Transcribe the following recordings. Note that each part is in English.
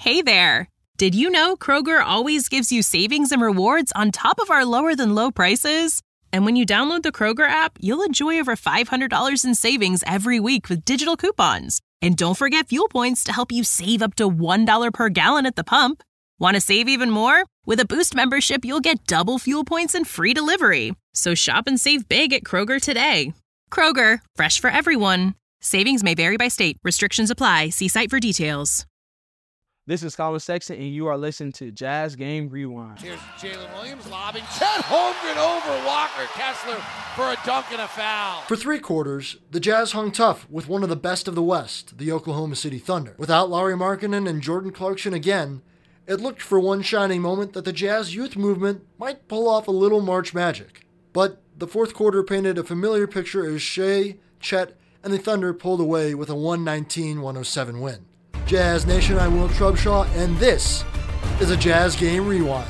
Hey there! Did you know Kroger always gives you savings and rewards on top of our lower-than-low prices? And when you download the Kroger app, you'll enjoy over $500 in savings every week with digital coupons. And don't forget fuel points to help you save up to $1 per gallon at the pump. Want to save even more? With a Boost membership, you'll get double fuel points and free delivery. So shop and save big at Kroger today. Kroger, fresh for everyone. Savings may vary by state. Restrictions apply. See site for details. This is Colin Sexton, and you are listening to Jazz Game Rewind. Here's Jalen Williams lobbing. Chet Holmgren over Walker Kessler for a dunk and a foul. For 3 quarters, the Jazz hung tough with one of the best of the West, the Oklahoma City Thunder. Without Lauri Markkanen and Jordan Clarkson again, it looked for one shining moment that the Jazz youth movement might pull off a little March magic. But the fourth quarter painted a familiar picture as Shea, Chet, and the Thunder pulled away with a 119-107 win. Jazz Nation, I'm Will Trubshaw, and this is a Jazz Game Rewind.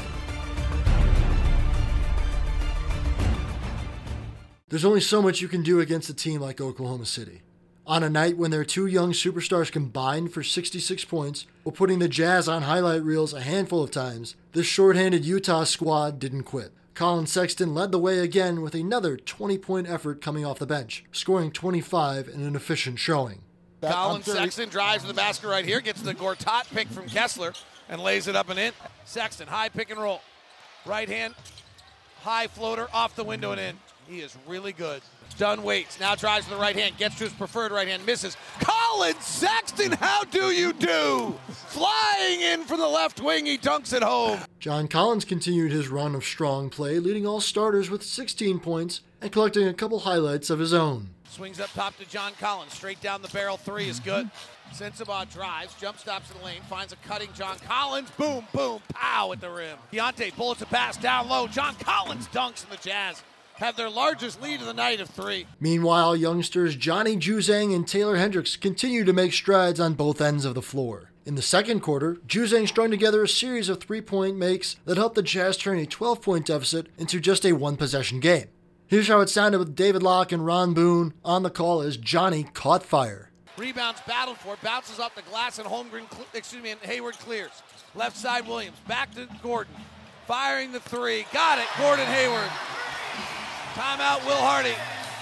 There's only so much you can do against a team like Oklahoma City. On a night when their 2 young superstars combined for 66 points, while putting the Jazz on highlight reels a handful of times, this shorthanded Utah squad didn't quit. Colin Sexton led the way again with another 20-point effort coming off the bench, scoring 25 in an efficient showing. Colin Sexton drives to the basket right here, gets the Gortat pick from Kessler, and lays it up and in. Sexton, high pick and roll. Right hand, high floater, off the window and in. He is really good. Dunn waits, now drives to the right hand, gets to his preferred right hand, misses. Colin Sexton, how do you do? Flying in from the left wing, he dunks it home. John Collins continued his run of strong play, leading all starters with 16 points and collecting a couple highlights of his own. Swings up top to John Collins. Straight down the barrel, 3 is good. Sensabaugh drives, jump stops in the lane, finds a cutting John Collins. Boom, boom, pow at the rim. Deontay bullets a pass down low. John Collins dunks, and the Jazz have their largest lead of the night of 3. Meanwhile, youngsters Johnny Juzang and Taylor Hendricks continue to make strides on both ends of the floor. In the second quarter, Juzang strung together a series of 3-point makes that helped the Jazz turn a 12-point deficit into just a 1-possession game. Here's how it sounded with David Locke and Ron Boone on the call as Johnny caught fire. Rebounds battled for, bounces off the glass, and and Hayward clears. Left side Williams, back to Gordon. Firing the 3, got it, Gordon Hayward. Timeout, Will Hardy.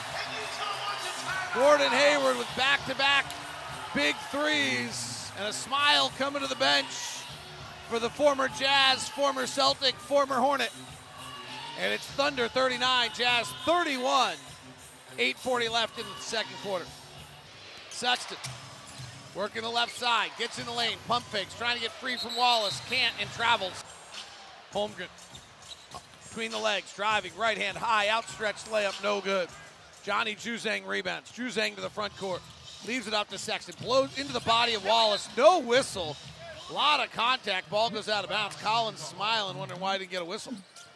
Gordon Hayward with back-to-back big 3s, and a smile coming to the bench for the former Jazz, former Celtic, former Hornet. And it's Thunder 39, Jazz 31. 8:40 left in the second quarter. Sexton working the left side, gets in the lane, pump fakes, trying to get free from Wallace, can't, and travels. Holmgren between the legs, driving, right hand high, outstretched layup, no good. Johnny Juzang rebounds. Juzang to the front court, leaves it up to Sexton, blows into the body of Wallace, no whistle. A lot of contact, ball goes out of bounds. Collins smiling, wondering why he didn't get a whistle.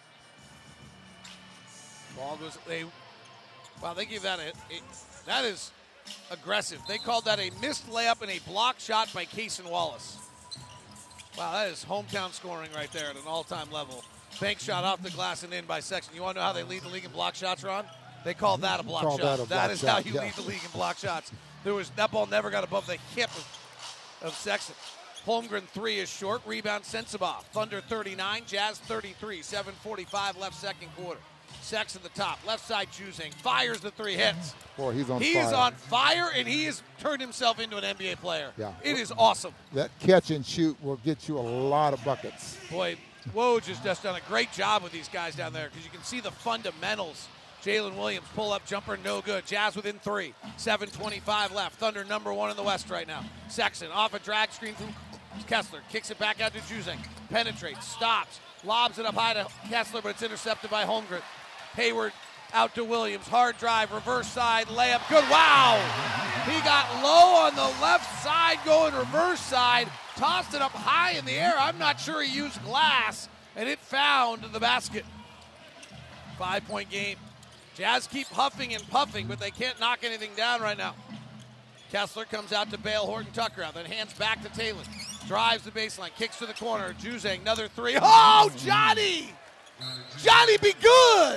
Ball goes, they give that that is aggressive. They called that a missed layup and a block shot by Cason Wallace. Wow, that is hometown scoring right there at an all-time level. Bank shot off the glass and in by Sexton. You want to know how they lead the league in block shots, Ron? They call that a block shot. That is how you lead the league in block shots. That ball never got above the hip of Sexton. Holmgren 3 is short. Rebound Sensabaugh. Thunder 39, Jazz 33. 7:45 left second quarter. Sexton the top. Left side Juzang. Fires the 3, hits. Boy, he's on fire. He is on fire, and he has turned himself into an NBA player. Yeah. It is awesome. That catch and shoot will get you a lot of buckets. Boy, Woj has just done a great job with these guys down there because you can see the fundamentals. Jalen Williams, pull-up jumper, no good. Jazz within 3. 7:25 left. Thunder number 1 in the West right now. Sexton off a drag screen from Kessler. Kicks it back out to Juzang. Penetrates, stops, lobs it up high to Kessler, but it's intercepted by Holmgren. Hayward out to Williams. Hard drive, reverse side, layup. Good. Wow. He got low on the left side, going reverse side. Tossed it up high in the air. I'm not sure he used glass, and it found the basket. 5-point game. Jazz keep huffing and puffing, but they can't knock anything down right now. Kessler comes out to bail Horton Tucker out, then hands back to Taylor. Drives the baseline, kicks to the corner. Juzang, another 3. Oh, Johnny! Johnny, be good!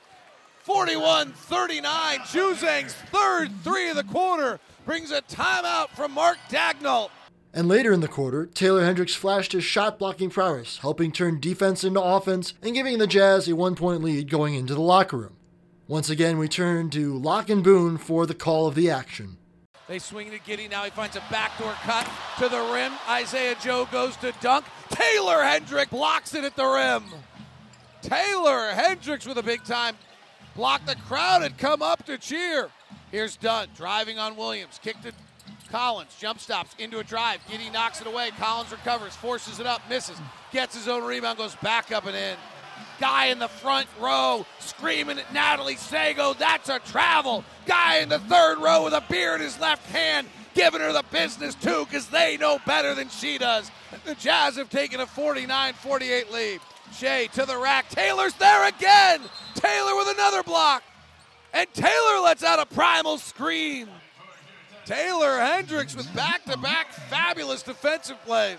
41-39. Juzang's third 3 of the quarter brings a timeout from Mark Daigneault. And later in the quarter, Taylor Hendricks flashed his shot-blocking prowess, helping turn defense into offense and giving the Jazz a 1-point lead going into the locker room. Once again, we turn to Locke and Boone for the call of the action. They swing to Giddey. Now he finds a backdoor cut to the rim. Isaiah Joe goes to dunk. Taylor Hendricks blocks it at the rim. Taylor Hendricks with a big-time block. The crowd had come up to cheer. Here's Dunn driving on Williams. Kick to Collins. Jump stops into a drive. Giddey knocks it away. Collins recovers. Forces it up. Misses. Gets his own rebound. Goes back up and in. Guy in the front row screaming at Natalie Sago, that's a travel. Guy in the third row with a beer in his left hand giving her the business too because they know better than she does. The Jazz have taken a 49-48 lead. Shea to the rack. Taylor's there again. Taylor with another block. And Taylor lets out a primal scream. Taylor Hendricks with back-to-back fabulous defensive plays.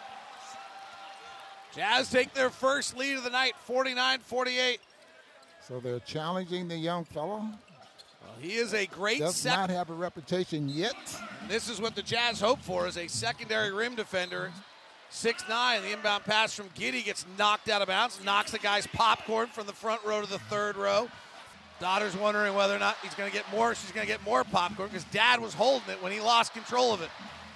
Jazz take their first lead of the night, 49-48. So they're challenging the young fellow. Well, he is a great Does not have a reputation yet. This is what the Jazz hope for, is a secondary rim defender. 6'9", the inbound pass from Giddey gets knocked out of bounds, knocks the guy's popcorn from the front row to the third row. Daughter's wondering whether or not she's going to get more popcorn because Dad was holding it when he lost control of it.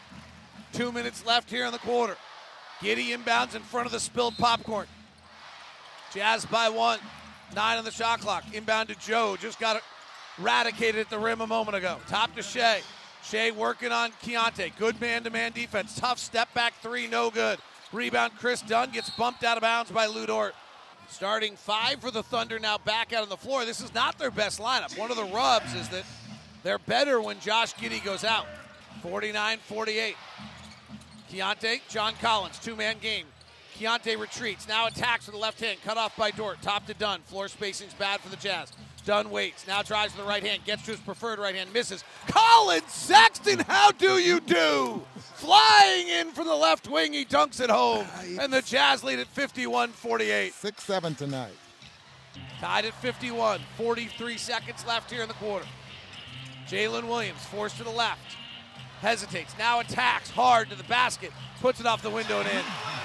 2 minutes left here in the quarter. Giddey inbounds in front of the spilled popcorn. Jazz by 1. 9 on the shot clock. Inbound to Joe. Just got eradicated at the rim a moment ago. Top to Shea. Shea working on Keontae. Good man-to-man defense. Tough step-back three, no good. Rebound, Chris Dunn gets bumped out of bounds by Lou Dort. Starting 5 for the Thunder now back out on the floor. This is not their best lineup. One of the rubs is that they're better when Josh Giddey goes out. 49-48. Keontae, John Collins, two-man game. Keontae retreats, now attacks with the left hand, cut off by Dort, top to Dunn. Floor spacing's bad for the Jazz. Dunn waits, now drives with the right hand, gets to his preferred right hand, misses. Collin Sexton, how do you do? Flying in from the left wing, he dunks it home. And the Jazz lead at 51-48. 6-7 tonight. Tied at 51, 43 seconds left here in the quarter. Jalen Williams forced to the left. Hesitates, now attacks hard to the basket, puts it off the window and in.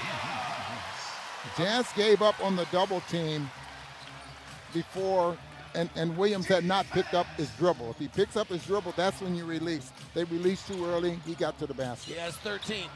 The Jazz gave up on the double team before, and Williams had not picked up his dribble. If he picks up his dribble, that's when you release. They released too early, he got to the basket. He has 13.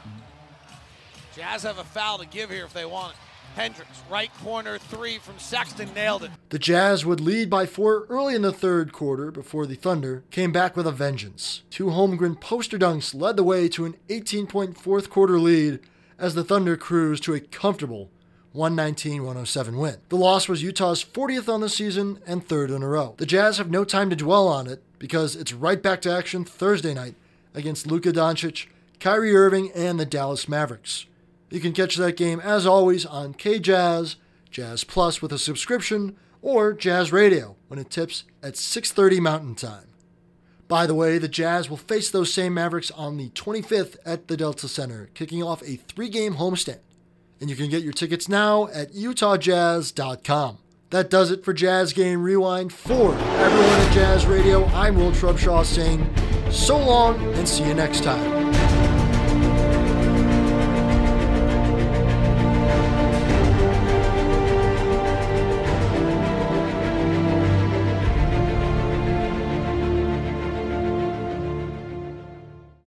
Jazz have a foul to give here if they want it. Hendricks, right corner three from Sexton, nailed it. The Jazz would lead by 4 early in the third quarter before the Thunder came back with a vengeance. 2 Holmgren poster dunks led the way to an 18-point fourth quarter lead as the Thunder cruised to a comfortable 119-107 win. The loss was Utah's 40th on the season and 3rd in a row. The Jazz have no time to dwell on it because it's right back to action Thursday night against Luka Doncic, Kyrie Irving, and the Dallas Mavericks. You can catch that game, as always, on KJazz, Jazz Plus with a subscription, or Jazz Radio when it tips at 6:30 Mountain Time. By the way, the Jazz will face those same Mavericks on the 25th at the Delta Center, kicking off a 3-game homestand. And you can get your tickets now at UtahJazz.com. That does it for Jazz Game Rewind. For everyone at Jazz Radio, I'm Will Trubshaw saying so long and see you next time.